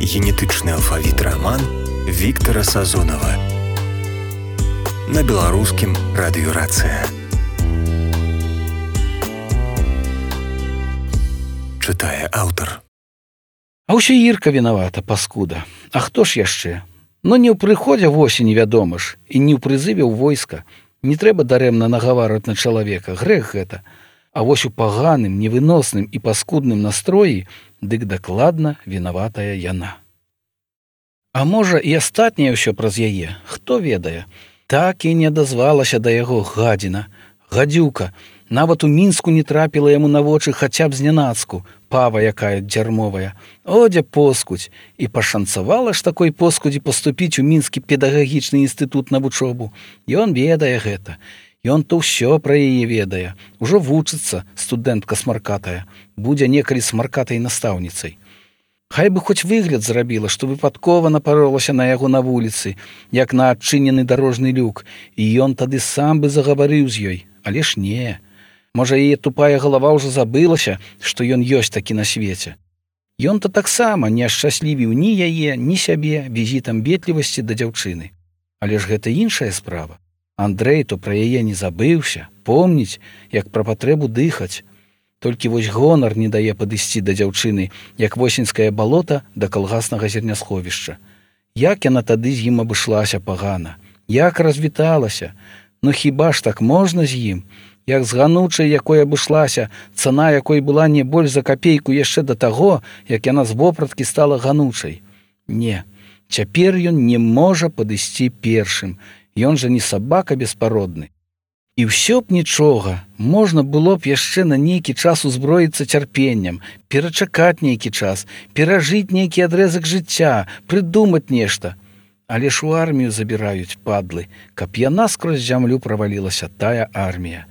Генетычны алфавіт раман Віктара Сазонава на беларускім радыёрацыя. Чытае аўтар. А ўсё Ірка вінавата, паскуда. А хто ж яшчэ? Ну не ў прыходзе восені, вядома ж, і не ў прызыве ў войска. Не трэба дарэмна нагаварваць на чалавека, грэх гэта. А вось у паганым, невыносным і паскудным настроі дык дакладна вінаватая яна. А можа, і астатняе ўсё праз яе, хто ведае. Так і не адазвалася да яго гадзіна, гадзюка. Нават у Мінску не трапіла яму на вочы хаця б знянацку, пава якая дзярмовая. Одзя поскудзь. І пашанцавала ж такой поскудзі паступіць у Мінскі педагагічны інстытут на вучобу. Ён ведае гэта. Ён то ўсё пра яе ведае. Ужо вучыцца, студэнтка смаркатая. Будзе некалі смаркатай настаўніцай. Хай бы хоць выгляд зрабіла, што выпадкова напаролася на яго на вуліцы, як на адчынены дарожны люк, і ён тады сам бы загаварыў з ёй. Але ж не. Можа, яе тупая галава ўжо забылася, што ён ёсць такі на свеце. Ён-то таксама не ашчаслівіў ні яе, ні сябе візітам ветлівасці да дзяўчыны. Але ж гэта іншая справа. Андрэй то пра яе не забыўся, помніць, як пра патрэбу дыхаць. Толькі вось гонар не дае падысці да дзяўчыны, як восеньскае балота да калгаснага зернясховішча. Як яна тады з ім абышлася пагана, як развіталася. Ну хіба ж так можна з ім? Як з ганучай, якой абышлася, цана якой была не больш за капейку яшчэ да таго, як яна з вопраткі стала ганучай. Не, цяпер ён не можа падысці першым. Ён жа не сабака беспародны. І ўсё б нічога, можна было б яшчэ на нейкі час узброіцца цярпеннем, перачакаць нейкі час, перажыць нейкі адрэзак жыцця, прыдумаць нешта. Але ж у армію забіраюць, падлы, каб яна скрозь зямлю правалілася, тая армія.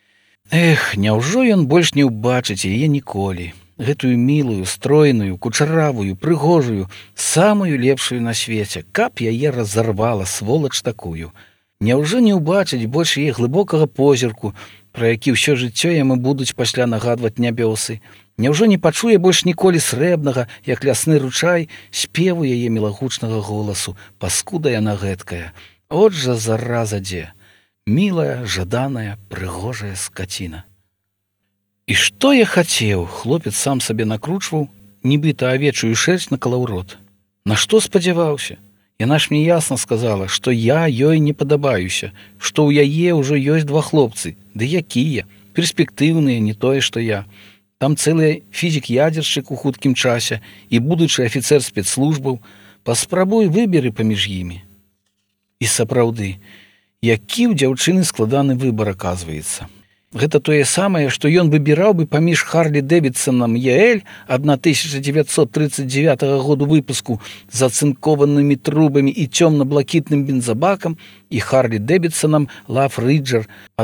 Эх, няўжо ён больш не ўбачыць яе ніколі. Гэтую мілую, стройную, кучаравую, прыгожую, самую лепшую на свеце, каб яе разарвала, сволач такую. Няўжо не ўбачыць больш яе глыбокага позірку, пра які ўсё жыццё яму будуць пасля нагадваць нябёсы. Няўжо не пачуе больш ніколі срэбнага, як лясны ручай, спеву яе мілагучнага голасу, паскуда яна гэткая. От жа зараза дзе. Мілая, жаданая, прыгожая скаціна. І што я хацеў, хлопец сам сабе накручваў, нібыта авечую шэрсць накалаў рот. На што спадзяваўся? Яна ж мне ясна сказала, што я ёй не падабаюся, што ў яе ўжо ёсць два хлопцы. Ды якія? Перспектыўныя, не тое, што я. Там цэлы фізік-ядзершчык у хуткім часе і будучы афіцэр спецслужбаў. Паспрабуй выберы паміж імі. І сапраўды, які ў дзяўчыны складаны выбар аказваецца. Гэта тое самае, што ён выбіраў бы паміж Харлі Дэвідсонам ЕЛ 1939 году выпуску з ацынкованымі трубамі і цёмна-блакітным бензабакам і Харлі Дэвідсонам Лав Рыджер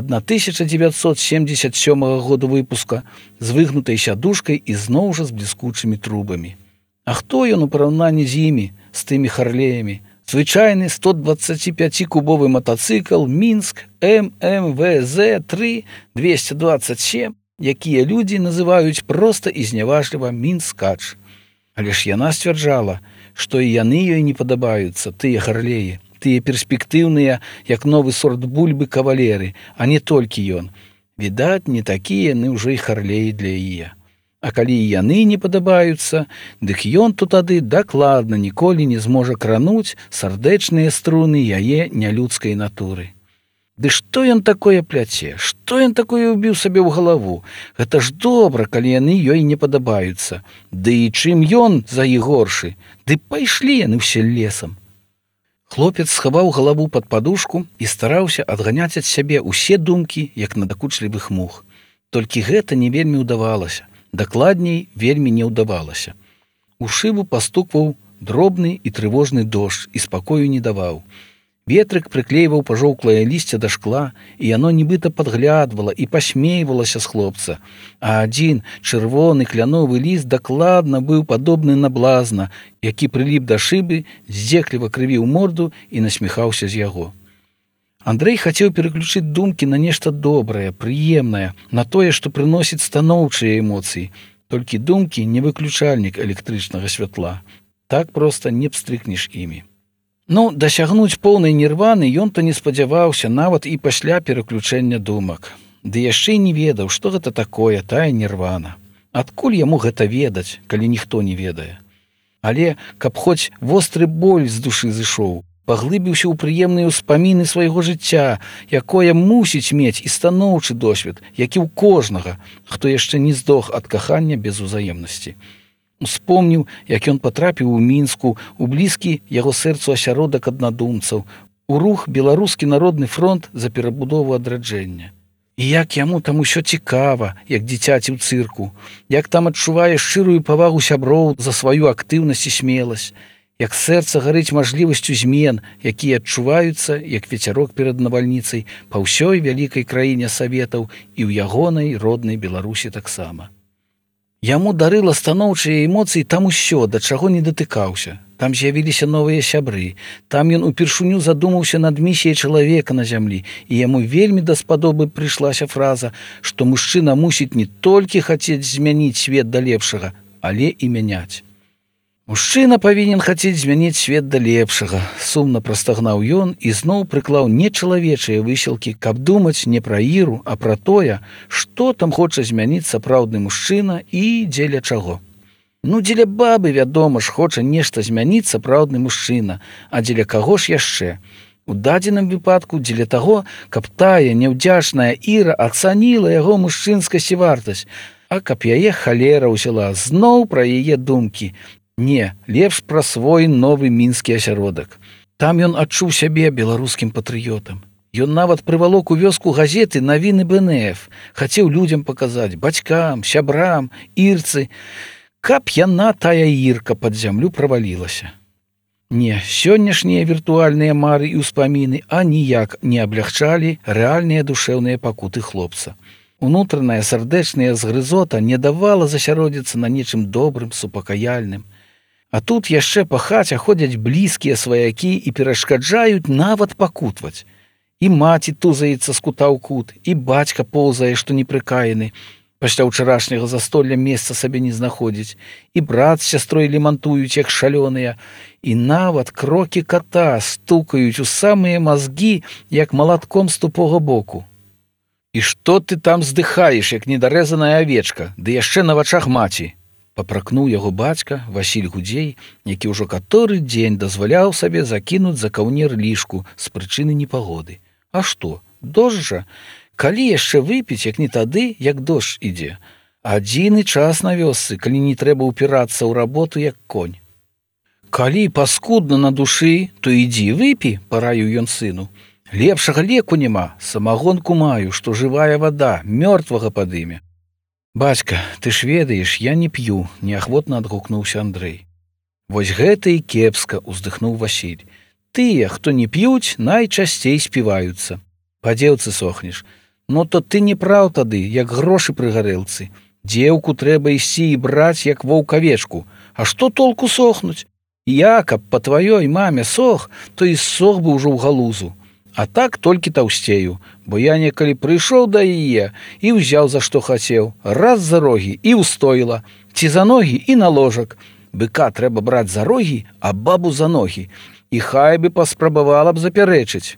1977 году выпуска з выгнутай сядушкай і зноў жа з бліскучымі трубамі. А хто ён у параўнанні з імі, з тымі Харлеямі? Звычайны 125-кубовы матацыкл Мінск ММВЗ-3 227, якія людзі называюць проста і зняважліва Мінскач. Але ж яна сцвярджала, што і яны ёй не падабаюцца, тыя Харлеі, тыя перспектыўныя, як новы сорт бульбы кавалеры, а не толькі ён. Відаць, не такія яны ўжо і Харлеі для яе. А калі і яны не падабаюцца, дык ён то тады дакладна ніколі не зможа крануць сардэчныя струны яе нялюдскай натуры. Ды што ён такое пляце? Што ён такое ўбіў сабе ў галаву? Гэта ж добра, калі яны ёй не падабаюцца. Ды і чым ён за іх горшы? Ды пайшлі яны ўсе лесам. Хлопец схаваў галаву пад падушку і стараўся адганяць ад сябе ўсе думкі, як надакучлівых мух. Толькі гэта не вельмі ўдавалася. Дакладней, вельмі не ўдавалася. У шыбу пастукваў дробны і трывожны дождж і спакою не даваў. Ветрык прыклейваў пажоўклае лісце да шкла, і яно нібыта падглядвала і пасмейвалася з хлопца. А адзін чырвоны кляновы ліст дакладна быў падобны на блазна, які прыліп да шыбы, здзекліва крывіў морду і насміхаўся з яго. Андрэй хацеў пераключыць думкі на нешта добрае, прыемнае, на тое, што прыносіць станоўчыя эмоцыі. Толькі думкі не выключальнік электрычнага святла. Так проста не пстрыкнеш імі. Ну, дасягнуць поўнай нірваны ён-то не спадзяваўся нават і пасля пераключэння думак. Ды яшчэ і не ведаў, што гэта такое, тая нірвана. Адкуль яму гэта ведаць, калі ніхто не ведае? Але, каб хоць востры боль з душы зышоў, паглыбіўся ў прыемныя ўспаміны свайго жыцця, якое мусіць мець і станоўчы досвед, які ў кожнага, хто яшчэ не здох ад кахання без узаемнасці. Успомніў, як ён патрапіў у Мінску, у блізкі яго сэрцу асяродак аднадумцаў, у рух Беларускі народны фронт за перабудову адраджэння. І як яму там усё цікава, як дзіцяці ў цырку, як там адчувае шчырую павагу сяброў за сваю актыўнасць і смеласць, як сэрца гарыць мажлівасцю змен, якія адчуваюцца, як вецярок перад навальніцай па ўсёй вялікай краіне саветаў і ў ягонай роднай Беларусі таксама. Яму дарыла станоўчыя эмоцыі там усё, да чаго не датыкаўся. Там з'явіліся новыя сябры. Там ён упершыню задумаўся над місіяй чалавека на зямлі, і яму вельмі даспадобы прыйшлася фраза, што мужчына мусіць не толькі хацець змяніць свет да лепшага, але і мяняць. Мужчына павінен хацець змяніць свет да лепшага, сумна прастагнаў ён і зноў прыклаў нечалавечыя высілкі, каб думаць не пра Іру, а пра тое, што там хоча змяніць сапраўдны мужчына і дзеля чаго. Ну, дзеля бабы, вядома ж, хоча нешта змяніць сапраўдны мужчына, а дзеля каго ж яшчэ? У дадзеным выпадку дзеля таго, каб тая няўдзячная Іра ацаніла яго мужчынскасць і вартасць, а каб яе халера ўзяла зноў пра яе думкі. Не, лепш пра свой новы мінскі асяродак. Там ён адчуў сябе беларускім патрыётам. Ён нават прывалок у вёску газеты навіны БНФ, хацеў людзям паказаць, бацькам, сябрам, ірцы, каб яна тая Ірка пад зямлю правалілася. Не, сённяшнія віртуальныя мары і ўспаміны аніяк не аблягчалі рэальныя душэўныя пакуты хлопца. Унутраная сардэчная згрызота не давала засяродзіцца на нечым добрым, супакаяльным. А тут яшчэ па хаце ходзяць блізкія сваякі і перашкаджаюць нават пакутваць. І маці тузаецца з кута ў кут, і бацька поўзае, што непрыкаяны. Пасля ўчарашняга застолля месца сабе не знаходзіць. І брат з сястрой лемантуюць, як шалёныя. І нават крокі ката стукаюць у самыя мазгі, як малатком з тупога боку. І што ты там здыхаеш, як недарэзаная авечка, ды яшчэ на вачах маці? Папракнуў яго бацька, Васіль Гудзей, які ўжо каторы дзень дазваляў сабе закінуць за каўнер лішку з прычыны непагоды. А што, дождж жа? Калі яшчэ выпіць, як не тады, як дождж ідзе? Адзіны час на вёсцы, калі не трэба ўпірацца ў работу, як конь. Калі паскудна на душы, то ідзі выпі, параіў ён сыну. Лепшага леку няма, самагонку маю, што жывая вада, мёртвага падыме. Бацька, ты ж ведаеш, я не п'ю, неахвотна адгукнуўся Андрэй. Вось гэта і кепска, уздыхнуў Васіль. Тыя, хто не п'юць, найчасцей співаюцца. Па дзеўцы сохнеш. Ну то ты не праў тады, як грошы пры гарэлцы. Дзеўку трэба ісці і браць, як воўк авечку. А што толку сохнуць? Я, каб па тваёй маме сох, то і сох бы ўжо ў галузу. А так толькі таўсцею, бо я некалі прыйшоў да яе і ўзяў за што хацеў, раз за рогі і ўстоіла, ці за ногі і на ложак. Быка трэба браць за рогі, а бабу за ногі. І хай бы паспрабавала б запярэчыць.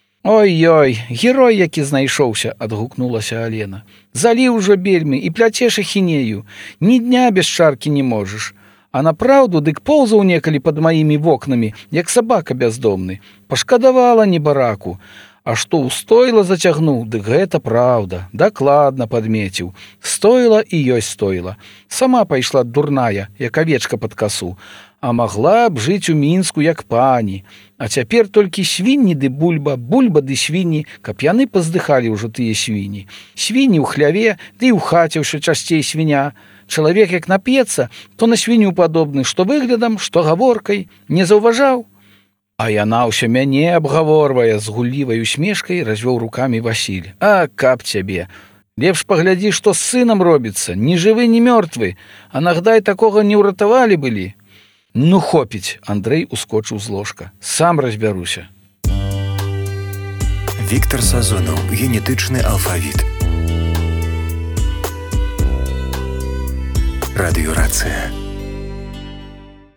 Ой-ой, герой, які знайшоўся, адгукнулася Алена. Заліў ужо бельмі і пляцеш ахінею. Ні дня без чаркі не можаш. А напраўду дык поўзаў некалі пад маімі вокнамі, як сабака бяздомны. Пашкадавала небараку. А што ўстоіла зацягнуў, дык гэта праўда, дакладна падмеціў. Стоіла і ёсць стоіла. Сама пайшла дурная, як авечка пад касу. А магла б жыць у Мінску, як пані. А цяпер толькі свінні ды бульба, бульба ды свінні, каб яны паздыхалі ўжо тыя свінні. Свінні ў хляве, ды і ў хаце ўсё часцей свіня. Чалавек, як нап'ецца, то на свінню падобны, што выглядам, што гаворкай, не заўважаў. А яна ўсё мяне абгаворвае, з гуллівай усмешкай развёў рукамі Васіль. А каб цябе! Лепш паглядзі, што з сынам робіцца, ні жывы, ні мёртвы, а нагдай такога не ўратавалі былі. Ну, хопіць, Андрэй ускочыў з ложка. Сам разбяруся. Віктар Сазонаў, генетычны алфавіт. Радыёрацыя.